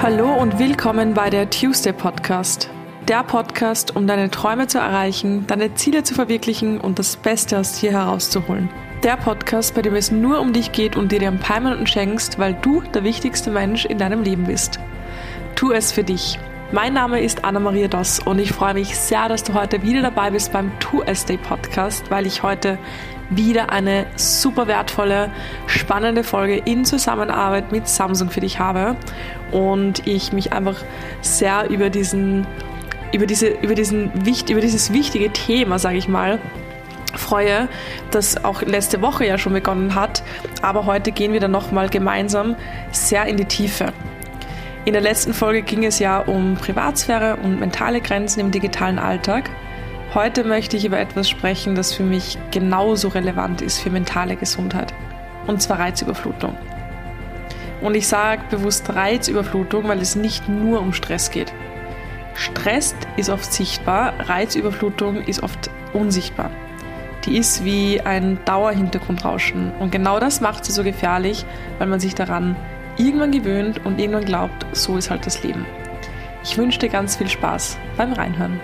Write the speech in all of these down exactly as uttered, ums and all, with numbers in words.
Hallo und willkommen bei der Tuesday Podcast. Der Podcast, um deine Träume zu erreichen, deine Ziele zu verwirklichen und das Beste aus dir herauszuholen. Der Podcast, bei dem es nur um dich geht und dir dir ein paar Minuten schenkst, weil du der wichtigste Mensch in deinem Leben bist. Tu es für dich. Mein Name ist Anna-Maria Doss und ich freue mich sehr, dass du heute wieder dabei bist beim Tuesday Podcast, weil ich heute wieder eine super wertvolle, spannende Folge in Zusammenarbeit mit Samsung für dich habe und ich mich einfach sehr über diesen, über diese, über diesen, über dieses wichtige Thema, sage ich mal, freue, das auch letzte Woche ja schon begonnen hat, aber heute gehen wir dann nochmal gemeinsam sehr in die Tiefe. In der letzten Folge ging es ja um Privatsphäre und mentale Grenzen im digitalen Alltag. Heute möchte ich über etwas sprechen, das für mich genauso relevant ist für mentale Gesundheit. Und zwar Reizüberflutung. Und ich sage bewusst Reizüberflutung, weil es nicht nur um Stress geht. Stress ist oft sichtbar, Reizüberflutung ist oft unsichtbar. Die ist wie ein Dauerhintergrundrauschen. Und genau das macht sie so gefährlich, weil man sich daran irgendwann gewöhnt und irgendwann glaubt, so ist halt das Leben. Ich wünsche dir ganz viel Spaß beim Reinhören.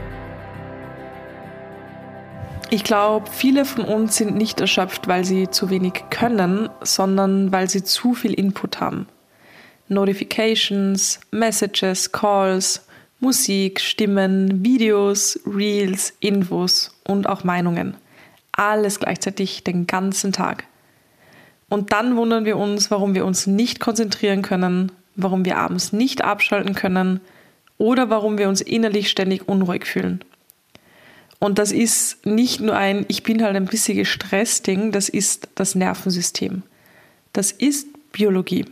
Ich glaube, viele von uns sind nicht erschöpft, weil sie zu wenig können, sondern weil sie zu viel Input haben. Notifications, Messages, Calls, Musik, Stimmen, Videos, Reels, Infos und auch Meinungen. Alles gleichzeitig den ganzen Tag. Und dann wundern wir uns, warum wir uns nicht konzentrieren können, warum wir abends nicht abschalten können oder warum wir uns innerlich ständig unruhig fühlen. Und das ist nicht nur ein Ich bin halt ein bisschen gestresst Ding, das ist das Nervensystem. Das ist Biologie.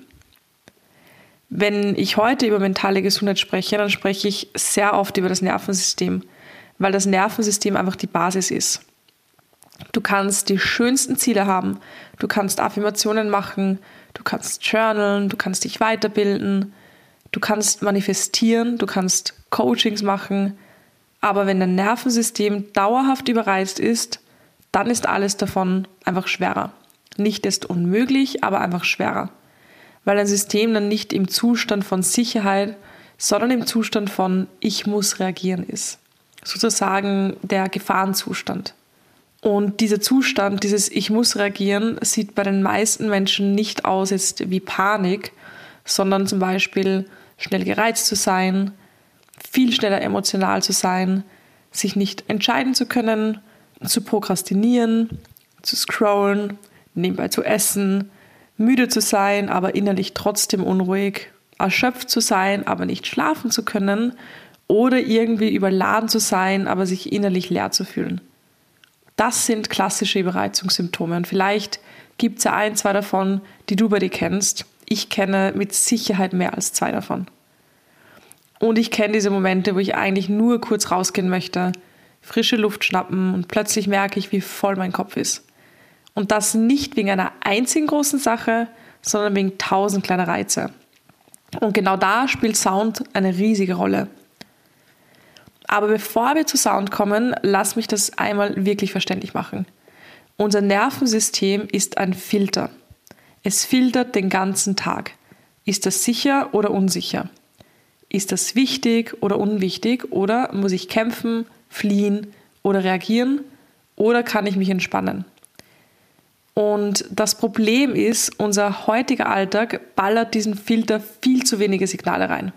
Wenn ich heute über mentale Gesundheit spreche, dann spreche ich sehr oft über das Nervensystem, weil das Nervensystem einfach die Basis ist. Du kannst die schönsten Ziele haben, du kannst Affirmationen machen, du kannst journalen, du kannst dich weiterbilden, du kannst manifestieren, du kannst Coachings machen, aber wenn dein Nervensystem dauerhaft überreizt ist, dann ist alles davon einfach schwerer. Nicht ist unmöglich, aber einfach schwerer. Weil dein System dann nicht im Zustand von Sicherheit, sondern im Zustand von Ich muss reagieren ist. Sozusagen der Gefahrenzustand. Und dieser Zustand, dieses Ich muss reagieren, sieht bei den meisten Menschen nicht aus jetzt wie Panik, sondern zum Beispiel schnell gereizt zu sein, viel schneller emotional zu sein, sich nicht entscheiden zu können, zu prokrastinieren, zu scrollen, nebenbei zu essen, müde zu sein, aber innerlich trotzdem unruhig, erschöpft zu sein, aber nicht schlafen zu können oder irgendwie überladen zu sein, aber sich innerlich leer zu fühlen. Das sind klassische Überreizungssymptome und vielleicht gibt es ja ein, zwei davon, die du bei dir kennst. Ich kenne mit Sicherheit mehr als zwei davon. Und ich kenne diese Momente, wo ich eigentlich nur kurz rausgehen möchte, frische Luft schnappen und plötzlich merke ich, wie voll mein Kopf ist. Und das nicht wegen einer einzigen großen Sache, sondern wegen tausend kleiner Reize. Und genau da spielt Sound eine riesige Rolle. Aber bevor wir zu Sound kommen, lass mich das einmal wirklich verständlich machen. Unser Nervensystem ist ein Filter. Es filtert den ganzen Tag. Ist das sicher oder unsicher? Ist das wichtig oder unwichtig? Oder muss ich kämpfen, fliehen oder reagieren? Oder kann ich mich entspannen? Und das Problem ist, unser heutiger Alltag ballert diesen Filter viel zu wenige Signale rein.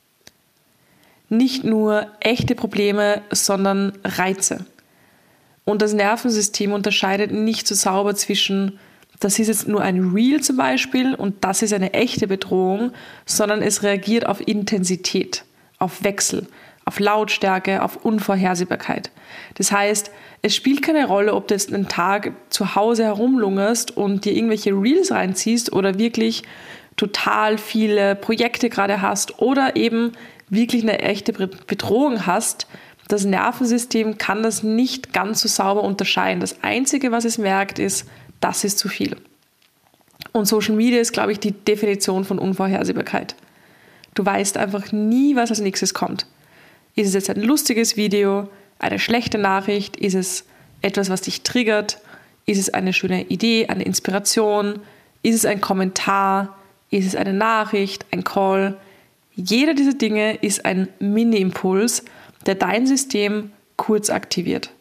Nicht nur echte Probleme, sondern Reize. Und das Nervensystem unterscheidet nicht so sauber zwischen das ist jetzt nur ein Reel zum Beispiel und das ist eine echte Bedrohung, sondern es reagiert auf Intensität, auf Wechsel, auf Lautstärke, auf Unvorhersehbarkeit. Das heißt, es spielt keine Rolle, ob du jetzt einen Tag zu Hause herumlungerst und dir irgendwelche Reels reinziehst oder wirklich total viele Projekte gerade hast oder eben wirklich eine echte Bedrohung hast. Das Nervensystem kann das nicht ganz so sauber unterscheiden. Das Einzige, was es merkt, ist, das ist zu viel. Und Social Media ist, glaube ich, die Definition von Unvorhersehbarkeit. Du weißt einfach nie, was als nächstes kommt. Ist es jetzt ein lustiges Video, eine schlechte Nachricht? Ist es etwas, was dich triggert? Ist es eine schöne Idee, eine Inspiration? Ist es ein Kommentar? Ist es eine Nachricht, ein Call? Jeder dieser Dinge ist ein Mini-Impuls, der dein System kurz aktiviert.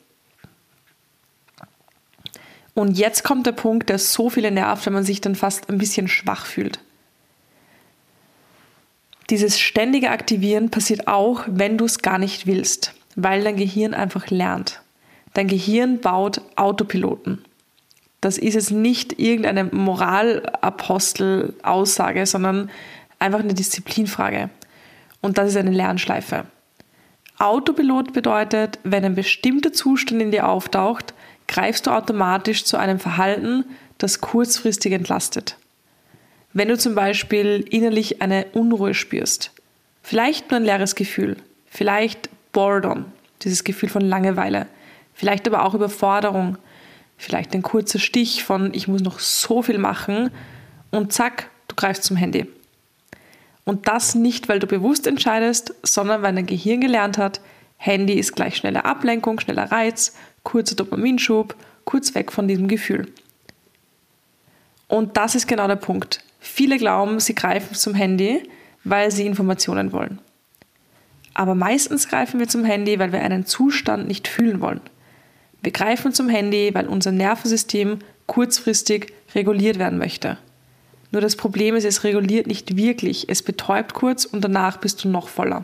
Und jetzt kommt der Punkt, der so viele nervt, wenn man sich dann fast ein bisschen schwach fühlt. Dieses ständige Aktivieren passiert auch, wenn du es gar nicht willst, weil dein Gehirn einfach lernt. Dein Gehirn baut Autopiloten. Das ist jetzt nicht irgendeine Moralapostel-Aussage, sondern einfach eine Disziplinfrage. Und das ist eine Lernschleife. Autopilot bedeutet, wenn ein bestimmter Zustand in dir auftaucht, greifst du automatisch zu einem Verhalten, das kurzfristig entlastet. Wenn du zum Beispiel innerlich eine Unruhe spürst, vielleicht nur ein leeres Gefühl, vielleicht Boredom, dieses Gefühl von Langeweile, vielleicht aber auch Überforderung, vielleicht ein kurzer Stich von ich muss noch so viel machen und zack, du greifst zum Handy. Und das nicht, weil du bewusst entscheidest, sondern weil dein Gehirn gelernt hat, Handy ist gleich schnelle Ablenkung, schneller Reiz, kurzer Dopaminschub, kurz weg von diesem Gefühl. Und das ist genau der Punkt. Viele glauben, sie greifen zum Handy, weil sie Informationen wollen. Aber meistens greifen wir zum Handy, weil wir einen Zustand nicht fühlen wollen. Wir greifen zum Handy, weil unser Nervensystem kurzfristig reguliert werden möchte. Nur das Problem ist, es reguliert nicht wirklich. Es betäubt kurz und danach bist du noch voller.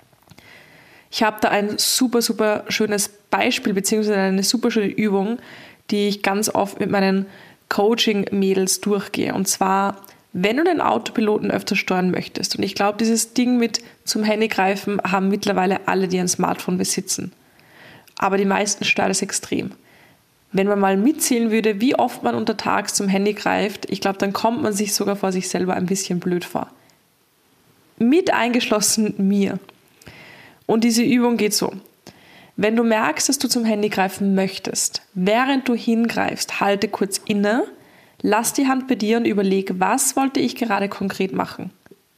Ich habe da ein super, super schönes Beispiel beziehungsweise eine super schöne Übung, die ich ganz oft mit meinen Coaching-Mädels durchgehe. Und zwar, wenn du den Autopiloten öfter steuern möchtest, und ich glaube, dieses Ding mit zum Handy greifen haben mittlerweile alle, die ein Smartphone besitzen. Aber die meisten stört es extrem. Wenn man mal mitzählen würde, wie oft man untertags zum Handy greift, ich glaube, dann kommt man sich sogar vor sich selber ein bisschen blöd vor. Mit eingeschlossen mir. Und diese Übung geht so. Wenn du merkst, dass du zum Handy greifen möchtest, während du hingreifst, halte kurz inne, lass die Hand bei dir und überleg, was wollte ich gerade konkret machen.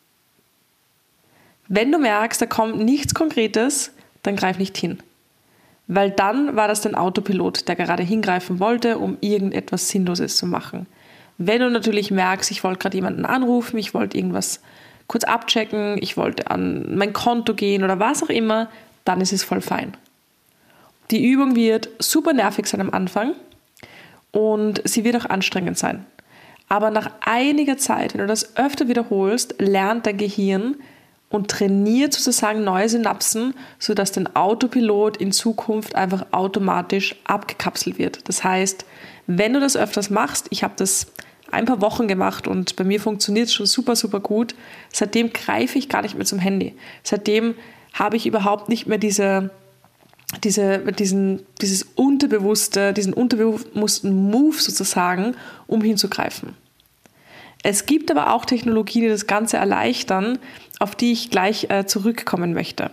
Wenn du merkst, da kommt nichts Konkretes, dann greif nicht hin. Weil dann war das dein Autopilot, der gerade hingreifen wollte, um irgendetwas Sinnloses zu machen. Wenn du natürlich merkst, ich wollte gerade jemanden anrufen, ich wollte irgendwas kurz abchecken, ich wollte an mein Konto gehen oder was auch immer, dann ist es voll fein. Die Übung wird super nervig sein am Anfang und sie wird auch anstrengend sein. Aber nach einiger Zeit, wenn du das öfter wiederholst, lernt dein Gehirn und trainiert sozusagen neue Synapsen, sodass dein Autopilot in Zukunft einfach automatisch abgekapselt wird. Das heißt, wenn du das öfters machst, ich habe das ein paar Wochen gemacht und bei mir funktioniert es schon super, super gut, seitdem greife ich gar nicht mehr zum Handy. Seitdem habe ich überhaupt nicht mehr diese, diese, diesen, dieses unterbewusste, diesen unterbewussten Move sozusagen, um hinzugreifen. Es gibt aber auch Technologien, die das Ganze erleichtern, auf die ich gleich äh, zurückkommen möchte.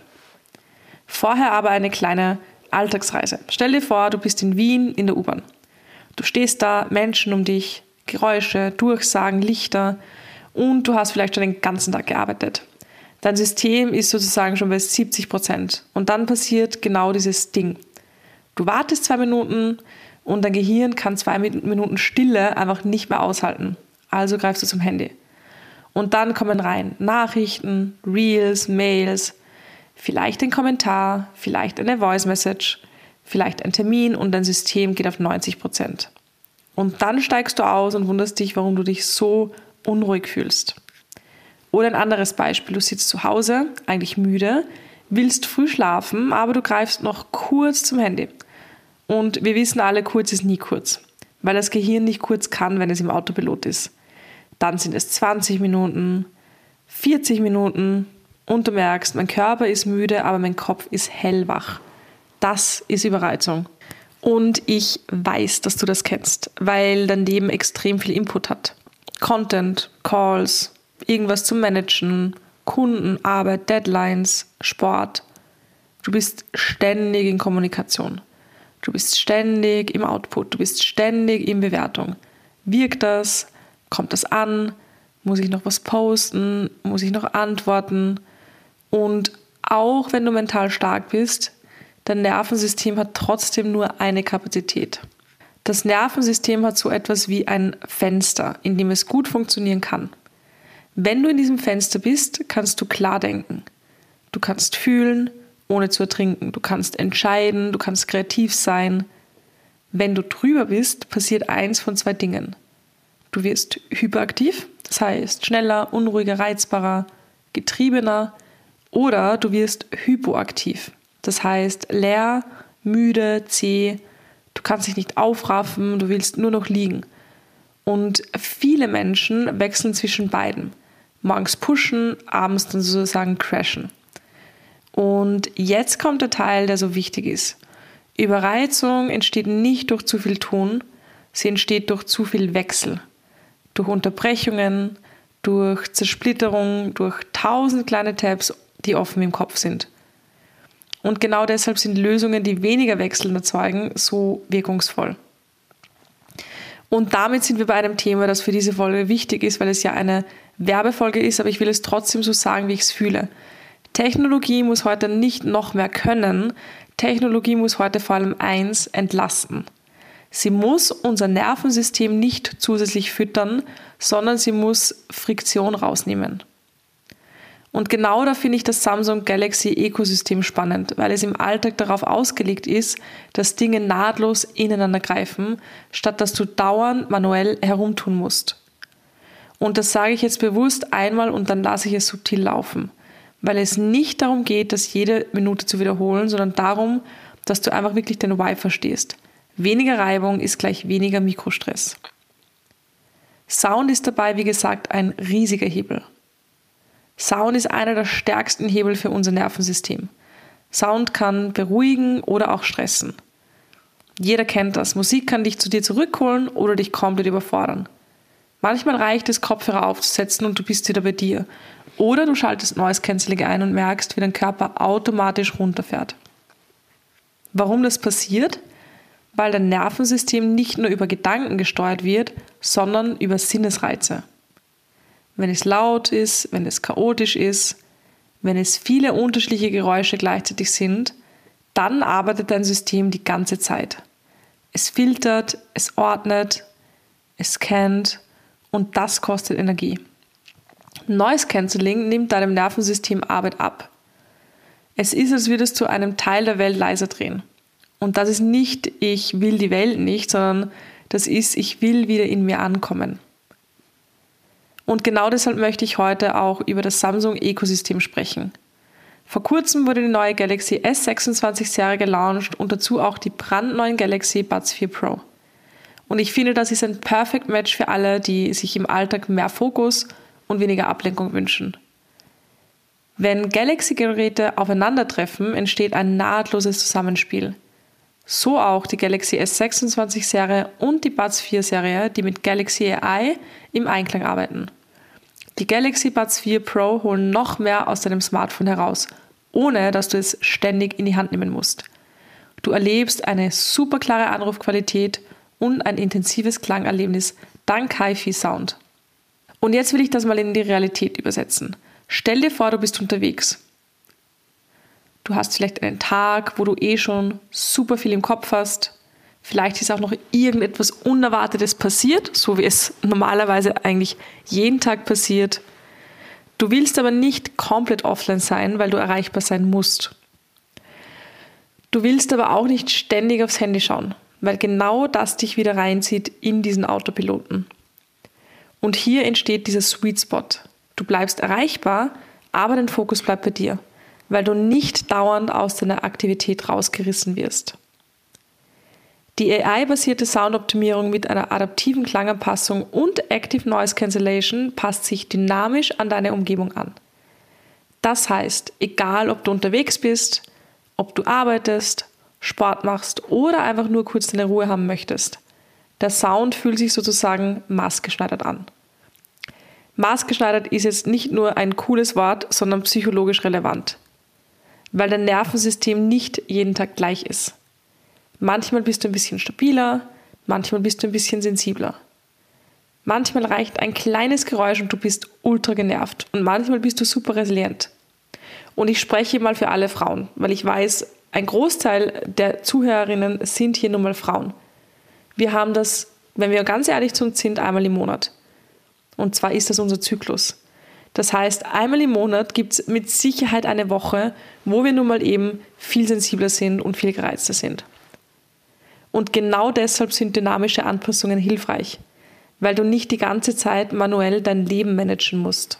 Vorher aber eine kleine Alltagsreise. Stell dir vor, du bist in Wien in der U-Bahn. Du stehst da, Menschen um dich, Geräusche, Durchsagen, Lichter und du hast vielleicht schon den ganzen Tag gearbeitet. Dein System ist sozusagen schon bei siebzig Prozent und dann passiert genau dieses Ding. Du wartest zwei Minuten und dein Gehirn kann zwei Minuten Stille einfach nicht mehr aushalten. Also greifst du zum Handy. Und dann kommen rein Nachrichten, Reels, Mails, vielleicht ein Kommentar, vielleicht eine Voice Message, vielleicht ein Termin und dein System geht auf neunzig Prozent. Und dann steigst du aus und wunderst dich, warum du dich so unruhig fühlst. Oder ein anderes Beispiel, du sitzt zu Hause, eigentlich müde, willst früh schlafen, aber du greifst noch kurz zum Handy. Und wir wissen alle, kurz ist nie kurz, weil das Gehirn nicht kurz kann, wenn es im Autopilot ist. Dann sind es zwanzig Minuten, vierzig Minuten und du merkst, mein Körper ist müde, aber mein Kopf ist hellwach. Das ist Überreizung. Und ich weiß, dass du das kennst, weil dein Leben extrem viel Input hat. Content, Calls, irgendwas zu managen, Kunden, Arbeit, Deadlines, Sport. Du bist ständig in Kommunikation. Du bist ständig im Output. Du bist ständig in Bewertung. Wirkt das? Kommt das an? Muss ich noch was posten? Muss ich noch antworten? Und auch wenn du mental stark bist, dein Nervensystem hat trotzdem nur eine Kapazität. Das Nervensystem hat so etwas wie ein Fenster, in dem es gut funktionieren kann. Wenn du in diesem Fenster bist, kannst du klar denken. Du kannst fühlen, ohne zu ertrinken. Du kannst entscheiden, du kannst kreativ sein. Wenn du drüber bist, passiert eins von zwei Dingen. Du wirst hyperaktiv, das heißt schneller, unruhiger, reizbarer, getriebener, oder du wirst hypoaktiv, das heißt leer, müde, zäh, du kannst dich nicht aufraffen, du willst nur noch liegen. Und viele Menschen wechseln zwischen beiden. Morgens pushen, abends dann sozusagen crashen. Und jetzt kommt der Teil, der so wichtig ist. Überreizung entsteht nicht durch zu viel Tun, sie entsteht durch zu viel Wechsel. Durch Unterbrechungen, durch Zersplitterung, durch tausend kleine Tabs, die offen im Kopf sind. Und genau deshalb sind Lösungen, die weniger Wechseln erzeugen, so wirkungsvoll. Und damit sind wir bei einem Thema, das für diese Folge wichtig ist, weil es ja eine Werbefolge ist, aber ich will es trotzdem so sagen, wie ich es fühle. Technologie muss heute nicht noch mehr können, Technologie muss heute vor allem eins, entlasten. Sie muss unser Nervensystem nicht zusätzlich füttern, sondern sie muss Friktion rausnehmen. Und genau da finde ich das Samsung Galaxy Ökosystem spannend, weil es im Alltag darauf ausgelegt ist, dass Dinge nahtlos ineinander greifen, statt dass du dauernd manuell herumtun musst. Und das sage ich jetzt bewusst einmal und dann lasse ich es subtil laufen, weil es nicht darum geht, das jede Minute zu wiederholen, sondern darum, dass du einfach wirklich den Why verstehst. Weniger Reibung ist gleich weniger Mikrostress. Sound ist dabei, wie gesagt, ein riesiger Hebel. Sound ist einer der stärksten Hebel für unser Nervensystem. Sound kann beruhigen oder auch stressen. Jeder kennt das. Musik kann dich zu dir zurückholen oder dich komplett überfordern. Manchmal reicht es, Kopfhörer aufzusetzen und du bist wieder bei dir. Oder du schaltest Noise Cancelling ein und merkst, wie dein Körper automatisch runterfährt. Warum das passiert? Weil dein Nervensystem nicht nur über Gedanken gesteuert wird, sondern über Sinnesreize. Wenn es laut ist, wenn es chaotisch ist, wenn es viele unterschiedliche Geräusche gleichzeitig sind, dann arbeitet dein System die ganze Zeit. Es filtert, es ordnet, es scannt und das kostet Energie. Noise Cancelling nimmt deinem Nervensystem Arbeit ab. Es ist, als würdest du einem Teil der Welt leiser drehen. Und das ist nicht, ich will die Welt nicht, sondern das ist, ich will wieder in mir ankommen. Und genau deshalb möchte ich heute auch über das Samsung-Ökosystem sprechen. Vor kurzem wurde die neue Galaxy S sechsundzwanzig Serie gelauncht und dazu auch die brandneuen Galaxy Buds vier Pro. Und ich finde, das ist ein Perfect Match für alle, die sich im Alltag mehr Fokus und weniger Ablenkung wünschen. Wenn Galaxy-Geräte aufeinandertreffen, entsteht ein nahtloses Zusammenspiel. So auch die Galaxy S sechsundzwanzig Serie und die Buds vier Serie, die mit Galaxy A I im Einklang arbeiten. Die Galaxy Buds vier Pro holen noch mehr aus deinem Smartphone heraus, ohne dass du es ständig in die Hand nehmen musst. Du erlebst eine super klare Anrufqualität und ein intensives Klangerlebnis dank Hi-Fi-Sound. Und jetzt will ich das mal in die Realität übersetzen. Stell dir vor, du bist unterwegs. Du hast vielleicht einen Tag, wo du eh schon super viel im Kopf hast. Vielleicht ist auch noch irgendetwas Unerwartetes passiert, so wie es normalerweise eigentlich jeden Tag passiert. Du willst aber nicht komplett offline sein, weil du erreichbar sein musst. Du willst aber auch nicht ständig aufs Handy schauen, weil genau das dich wieder reinzieht in diesen Autopiloten. Und hier entsteht dieser Sweet Spot. Du bleibst erreichbar, aber dein Fokus bleibt bei dir, weil du nicht dauernd aus deiner Aktivität rausgerissen wirst. Die A I-basierte Soundoptimierung mit einer adaptiven Klanganpassung und Active Noise Cancellation passt sich dynamisch an deine Umgebung an. Das heißt, egal ob du unterwegs bist, ob du arbeitest, Sport machst oder einfach nur kurz deine Ruhe haben möchtest, der Sound fühlt sich sozusagen maßgeschneidert an. Maßgeschneidert ist jetzt nicht nur ein cooles Wort, sondern psychologisch relevant, weil dein Nervensystem nicht jeden Tag gleich ist. Manchmal bist du ein bisschen stabiler, manchmal bist du ein bisschen sensibler. Manchmal reicht ein kleines Geräusch und du bist ultra genervt und manchmal bist du super resilient. Und ich spreche mal für alle Frauen, weil ich weiß, ein Großteil der Zuhörerinnen sind hier nun mal Frauen. Wir haben das, wenn wir ganz ehrlich zu uns sind, einmal im Monat. Und zwar ist das unser Zyklus. Das heißt, einmal im Monat gibt es mit Sicherheit eine Woche, wo wir nun mal eben viel sensibler sind und viel gereizter sind. Und genau deshalb sind dynamische Anpassungen hilfreich, weil du nicht die ganze Zeit manuell dein Leben managen musst.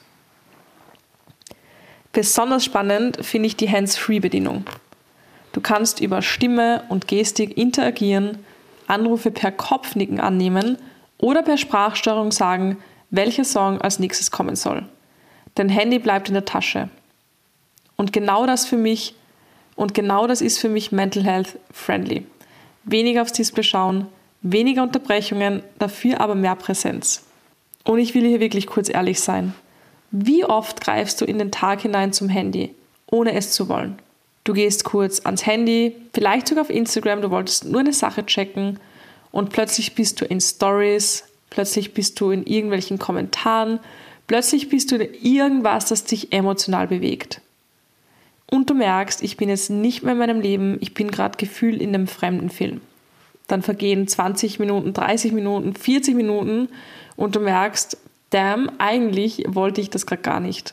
Besonders spannend finde ich die Hands-Free-Bedienung. Du kannst über Stimme und Gestik interagieren, Anrufe per Kopfnicken annehmen oder per Sprachsteuerung sagen, welcher Song als nächstes kommen soll. Dein Handy bleibt in der Tasche. Und genau das für mich, und genau das ist für mich Mental Health friendly. Weniger aufs Display schauen, weniger Unterbrechungen, dafür aber mehr Präsenz. Und ich will hier wirklich kurz ehrlich sein. Wie oft greifst du in den Tag hinein zum Handy, ohne es zu wollen? Du gehst kurz ans Handy, vielleicht sogar auf Instagram, du wolltest nur eine Sache checken und plötzlich bist du in Stories, plötzlich bist du in irgendwelchen Kommentaren, plötzlich bist du in irgendwas, das dich emotional bewegt. Und du merkst, ich bin jetzt nicht mehr in meinem Leben, ich bin gerade gefühlt in einem fremden Film. Dann vergehen zwanzig Minuten, dreißig Minuten, vierzig Minuten und du merkst, damn, eigentlich wollte ich das gerade gar nicht.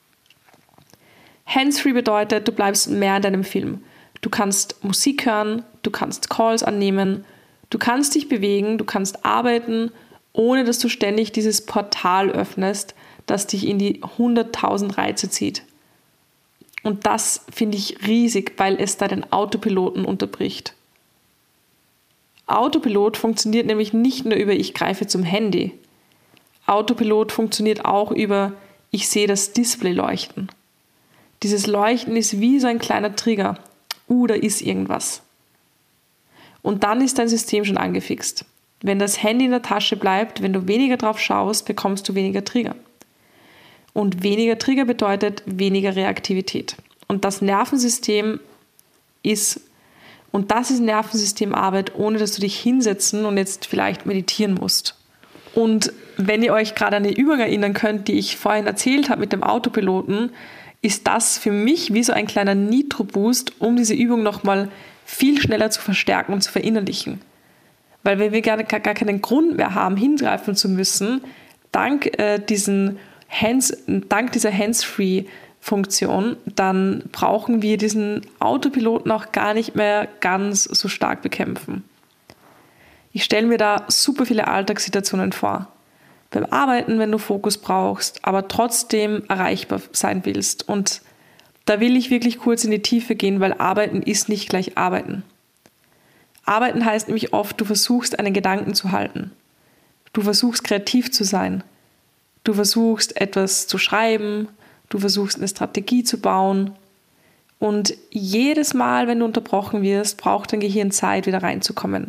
Hands-free bedeutet, du bleibst mehr in deinem Film. Du kannst Musik hören, du kannst Calls annehmen, du kannst dich bewegen, du kannst arbeiten, ohne dass du ständig dieses Portal öffnest, das dich in die hunderttausend Reize zieht. Und das finde ich riesig, weil es deinen Autopiloten unterbricht. Autopilot funktioniert nämlich nicht nur über ich greife zum Handy. Autopilot funktioniert auch über ich sehe das Display leuchten. Dieses Leuchten ist wie so ein kleiner Trigger. Uh, da ist irgendwas. Und dann ist dein System schon angefixt. Wenn das Handy in der Tasche bleibt, wenn du weniger drauf schaust, bekommst du weniger Trigger. Und weniger Trigger bedeutet weniger Reaktivität. Und das Nervensystem ist, und das ist Nervensystemarbeit, ohne dass du dich hinsetzen und jetzt vielleicht meditieren musst. Und wenn ihr euch gerade an die Übung erinnern könnt, die ich vorhin erzählt habe mit dem Autopiloten, ist das für mich wie so ein kleiner Nitro-Boost, um diese Übung nochmal viel schneller zu verstärken und zu verinnerlichen. Weil wenn wir gar, gar keinen Grund mehr haben, hingreifen zu müssen, dank, äh, diesen Hands, dank dieser Hands-Free-Funktion, dann brauchen wir diesen Autopiloten auch gar nicht mehr ganz so stark bekämpfen. Ich stelle mir da super viele Alltagssituationen vor. Beim Arbeiten, wenn du Fokus brauchst, aber trotzdem erreichbar sein willst. Und da will ich wirklich kurz in die Tiefe gehen, weil Arbeiten ist nicht gleich Arbeiten. Arbeiten heißt nämlich oft, du versuchst, einen Gedanken zu halten. Du versuchst, kreativ zu sein. Du versuchst, etwas zu schreiben. Du versuchst, eine Strategie zu bauen. Und jedes Mal, wenn du unterbrochen wirst, braucht dein Gehirn Zeit, wieder reinzukommen.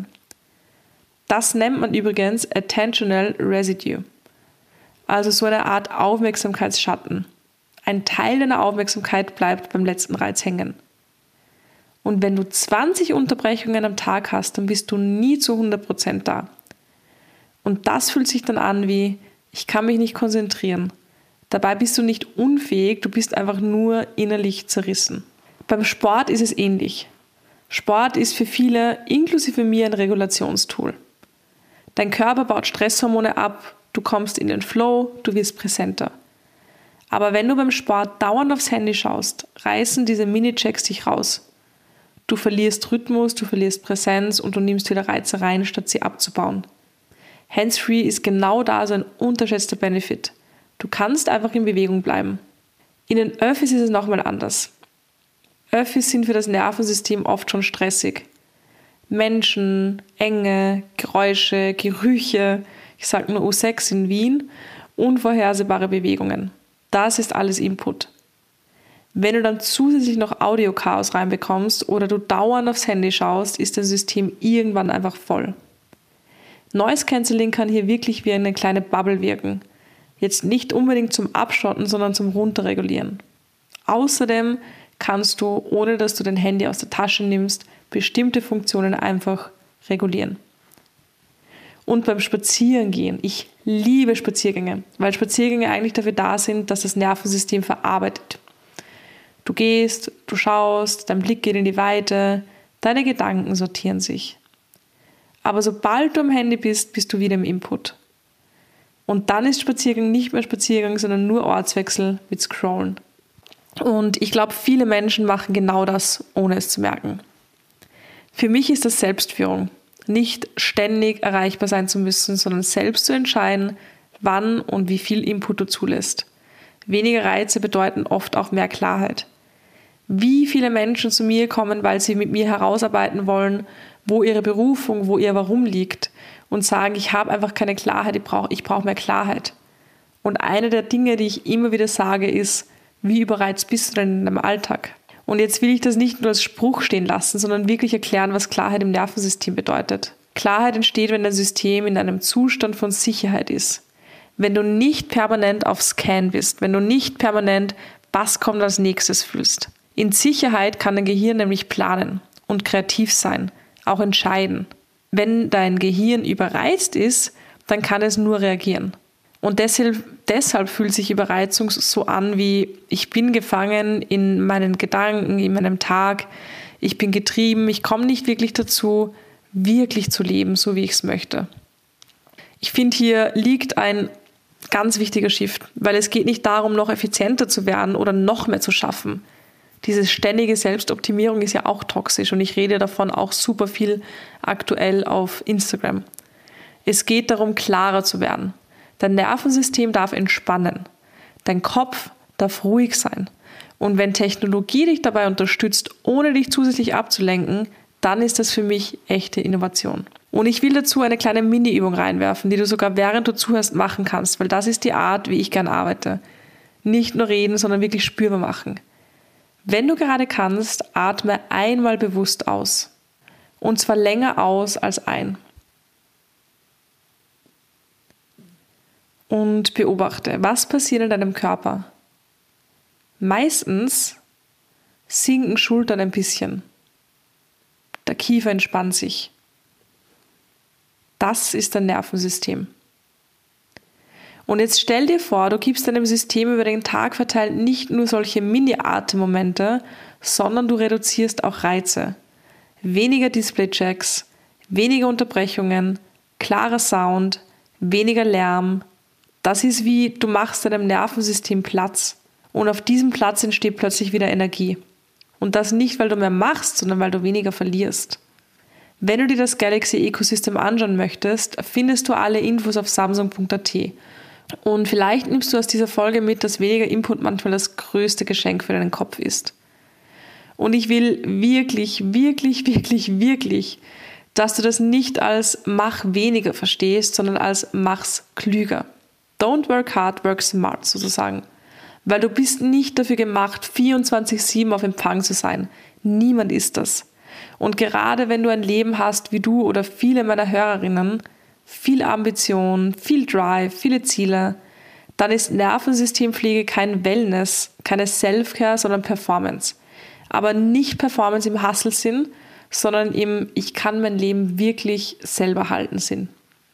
Das nennt man übrigens Attentional Residue, also so eine Art Aufmerksamkeitsschatten. Ein Teil deiner Aufmerksamkeit bleibt beim letzten Reiz hängen. Und wenn du zwanzig Unterbrechungen am Tag hast, dann bist du nie zu hundert Prozent da. Und das fühlt sich dann an wie, ich kann mich nicht konzentrieren. Dabei bist du nicht unfähig, du bist einfach nur innerlich zerrissen. Beim Sport ist es ähnlich. Sport ist für viele, inklusive mir, ein Regulationstool. Dein Körper baut Stresshormone ab, du kommst in den Flow, du wirst präsenter. Aber wenn du beim Sport dauernd aufs Handy schaust, reißen diese Mini-Checks dich raus. Du verlierst Rhythmus, du verlierst Präsenz und du nimmst wieder Reize rein, statt sie abzubauen. Hands-free ist genau da so ein unterschätzter Benefit. Du kannst einfach in Bewegung bleiben. In den Öffis ist es nochmal anders. Öffis sind für das Nervensystem oft schon stressig. Menschen, Enge, Geräusche, Gerüche, ich sage nur U sechs in Wien, unvorhersehbare Bewegungen. Das ist alles Input. Wenn du dann zusätzlich noch Audio-Chaos reinbekommst oder du dauernd aufs Handy schaust, ist das System irgendwann einfach voll. Noise Cancelling kann hier wirklich wie eine kleine Bubble wirken. Jetzt nicht unbedingt zum Abschotten, sondern zum Runterregulieren. Außerdem kannst du, ohne dass du dein Handy aus der Tasche nimmst, bestimmte Funktionen einfach regulieren. Und beim Spazierengehen, ich liebe Spaziergänge, weil Spaziergänge eigentlich dafür da sind, dass das Nervensystem verarbeitet. Du gehst, du schaust, dein Blick geht in die Weite, deine Gedanken sortieren sich. Aber sobald du am Handy bist, bist du wieder im Input. Und dann ist Spaziergang nicht mehr Spaziergang, sondern nur Ortswechsel mit Scrollen. Und ich glaube, viele Menschen machen genau das, ohne es zu merken. Für mich ist das Selbstführung. Nicht ständig erreichbar sein zu müssen, sondern selbst zu entscheiden, wann und wie viel Input du zulässt. Weniger Reize bedeuten oft auch mehr Klarheit. Wie viele Menschen zu mir kommen, weil sie mit mir herausarbeiten wollen, wo ihre Berufung, wo ihr Warum liegt und sagen, ich habe einfach keine Klarheit, ich brauche ich brauche mehr Klarheit. Und eine der Dinge, die ich immer wieder sage, ist, wie überreizt bist du denn in deinem Alltag? Und jetzt will ich das nicht nur als Spruch stehen lassen, sondern wirklich erklären, was Klarheit im Nervensystem bedeutet. Klarheit entsteht, wenn dein System in einem Zustand von Sicherheit ist. Wenn du nicht permanent auf Scan bist, wenn du nicht permanent, was kommt als nächstes fühlst. In Sicherheit kann dein Gehirn nämlich planen und kreativ sein, auch entscheiden. Wenn dein Gehirn überreizt ist, dann kann es nur reagieren. Und deshalb, deshalb fühlt sich Überreizung so an wie, ich bin gefangen in meinen Gedanken, in meinem Tag, ich bin getrieben, ich komme nicht wirklich dazu, wirklich zu leben, so wie ich es möchte. Ich finde, hier liegt ein ganz wichtiger Shift, weil es geht nicht darum, noch effizienter zu werden oder noch mehr zu schaffen. Diese ständige Selbstoptimierung ist ja auch toxisch und ich rede davon auch super viel aktuell auf Instagram. Es geht darum, klarer zu werden. Dein Nervensystem darf entspannen. Dein Kopf darf ruhig sein. Und wenn Technologie dich dabei unterstützt, ohne dich zusätzlich abzulenken, dann ist das für mich echte Innovation. Und ich will dazu eine kleine Mini-Übung reinwerfen, die du sogar während du zuhörst machen kannst, weil das ist die Art, wie ich gern arbeite. Nicht nur reden, sondern wirklich spürbar machen. Wenn du gerade kannst, atme einmal bewusst aus. Und zwar länger aus als ein. Und beobachte, was passiert in deinem Körper. Meistens sinken Schultern ein bisschen. Der Kiefer entspannt sich. Das ist dein Nervensystem. Und jetzt stell dir vor, du gibst deinem System über den Tag verteilt nicht nur solche Mini-Atemmomente, sondern du reduzierst auch Reize. Weniger Display-Checks, weniger Unterbrechungen, klarer Sound, weniger Lärm. Das ist wie, du machst deinem Nervensystem Platz und auf diesem Platz entsteht plötzlich wieder Energie. Und das nicht, weil du mehr machst, sondern weil du weniger verlierst. Wenn du dir das Galaxy Ecosystem anschauen möchtest, findest du alle Infos auf samsung punkt a t. Und vielleicht nimmst du aus dieser Folge mit, dass weniger Input manchmal das größte Geschenk für deinen Kopf ist. Und ich will wirklich, wirklich, wirklich, wirklich, dass du das nicht als mach weniger verstehst, sondern als mach's klüger. Don't work hard, work smart sozusagen. Weil du bist nicht dafür gemacht, vierundzwanzig sieben auf Empfang zu sein. Niemand ist das. Und gerade wenn du ein Leben hast wie du oder viele meiner Hörerinnen, viel Ambition, viel Drive, viele Ziele, dann ist Nervensystempflege kein Wellness, keine Self-Care, sondern Performance. Aber nicht Performance im Hustle-Sinn, sondern im Ich kann mein Leben wirklich selber halten Sinn.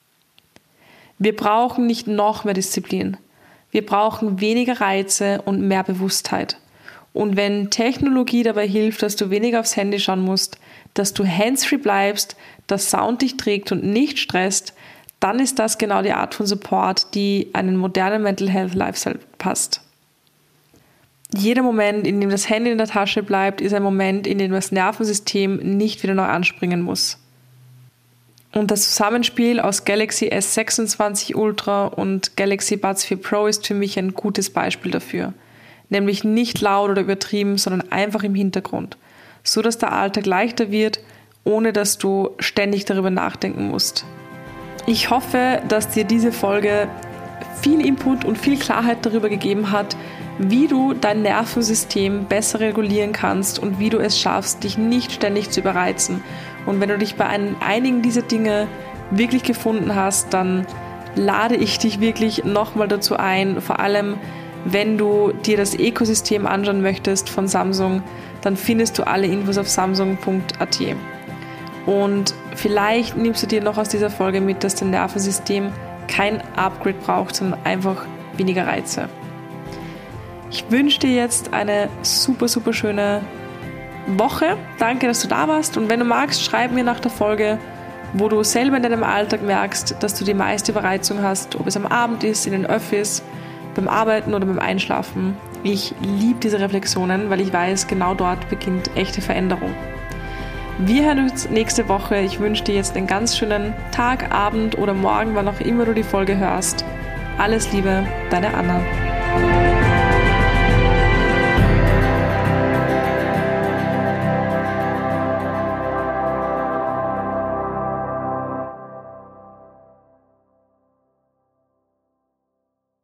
Wir brauchen nicht noch mehr Disziplin. Wir brauchen weniger Reize und mehr Bewusstheit. Und wenn Technologie dabei hilft, dass du weniger aufs Handy schauen musst, dass du hands-free bleibst, dass Sound dich trägt und nicht stresst, dann ist das genau die Art von Support, die einen modernen Mental Health Lifestyle passt. Jeder Moment, in dem das Handy in der Tasche bleibt, ist ein Moment, in dem das Nervensystem nicht wieder neu anspringen muss. Und das Zusammenspiel aus Galaxy S sechsundzwanzig Ultra und Galaxy Buds vier Pro ist für mich ein gutes Beispiel dafür. Nämlich nicht laut oder übertrieben, sondern einfach im Hintergrund, so dass der Alltag leichter wird, ohne dass du ständig darüber nachdenken musst. Ich hoffe, dass dir diese Folge viel Input und viel Klarheit darüber gegeben hat, wie du dein Nervensystem besser regulieren kannst und wie du es schaffst, dich nicht ständig zu überreizen. Und wenn du dich bei einigen dieser Dinge wirklich gefunden hast, dann lade ich dich wirklich nochmal dazu ein, vor allem wenn du dir das Ökosystem anschauen möchtest von Samsung, dann findest du alle Infos auf samsung punkt a t. Und vielleicht nimmst du dir noch aus dieser Folge mit, dass dein Nervensystem kein Upgrade braucht, sondern einfach weniger Reize. Ich wünsche dir jetzt eine super, super schöne Woche. Danke, dass du da warst. Und wenn du magst, schreib mir nach der Folge, wo du selber in deinem Alltag merkst, dass du die meiste Überreizung hast, ob es am Abend ist, in den Öffis, beim Arbeiten oder beim Einschlafen. Ich liebe diese Reflexionen, weil ich weiß, genau dort beginnt echte Veränderung. Wir hören uns nächste Woche. Ich wünsche dir jetzt einen ganz schönen Tag, Abend oder Morgen, wann auch immer du die Folge hörst. Alles Liebe, deine Anna.